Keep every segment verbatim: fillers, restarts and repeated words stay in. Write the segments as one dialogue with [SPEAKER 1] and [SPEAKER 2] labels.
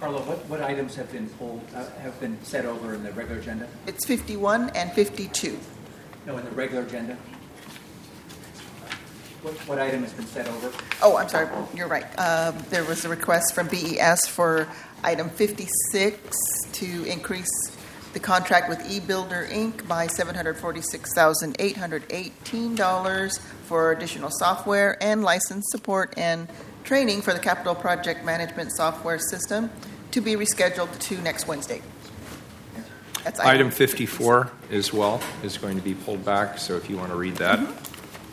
[SPEAKER 1] Carla, what, what items have been pulled, uh, have been set over in the regular agenda?
[SPEAKER 2] It's fifty-one and fifty-two.
[SPEAKER 1] No, in the regular agenda? What, what item has been set over?
[SPEAKER 2] Oh, I'm sorry, you're right. Um, there was a request from B E S for item fifty-six to increase the contract with eBuilder Incorporated by seven hundred forty-six thousand eight hundred eighteen dollars for additional software and license support and training for the capital project management software system to be rescheduled to next Wednesday. That's
[SPEAKER 3] Item fifty-four as well is going to be pulled back, so if you want to read that.
[SPEAKER 2] Mm-hmm.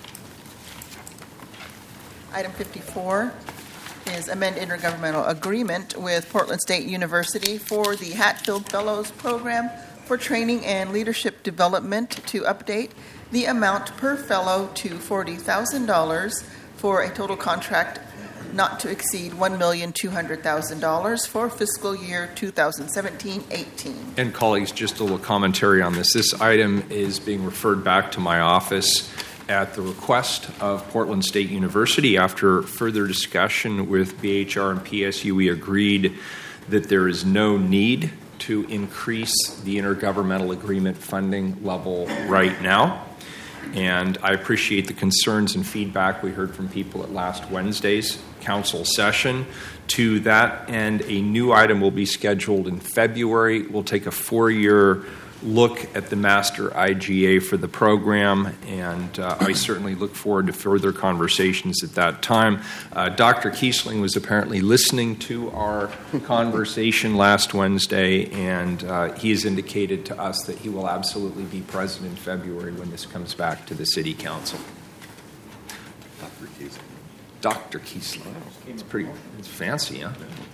[SPEAKER 2] Item fifty-four is amend intergovernmental agreement with Portland State University for the Hatfield Fellows Program for training and leadership development to update the amount per fellow to forty thousand dollars for a total contract not to exceed one million two hundred thousand dollars for fiscal year two thousand seventeen eighteen.
[SPEAKER 3] And colleagues, just a little commentary on this. This item is being referred back to my office at the request of Portland State University. After further discussion with B H R and P S U, we agreed that there is no need to increase the intergovernmental agreement funding level right now. And I appreciate the concerns and feedback we heard from people at last Wednesday's council session. To that end, a new item will be scheduled in February. We'll take a four-year look at the master I G A for the program, and uh, I certainly look forward to further conversations at that time. Uh, Doctor Kiesling was apparently listening to our conversation last Wednesday, and uh, he has indicated to us that he will absolutely be present in February when this comes back to the City Council. Doctor Kiesling. Doctor Kiesling. It's pretty, it's fancy, huh?